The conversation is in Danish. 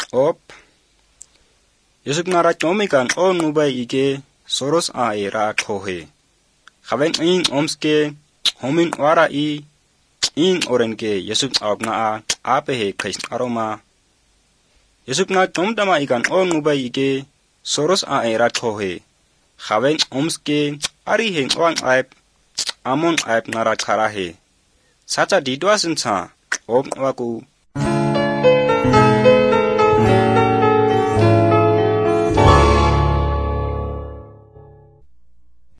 op. Yusuk nara chomikan on nubay ike soros a era kohe. Khaven in omske homin wara in orenke Yusuk agna a apehe kais aroma. Yusuk na chomdama ikan on nubay ike soros a era kohe. Khaven omske ari heng wang aip amon aip nara karahe. Sacha didwasin sa ob waku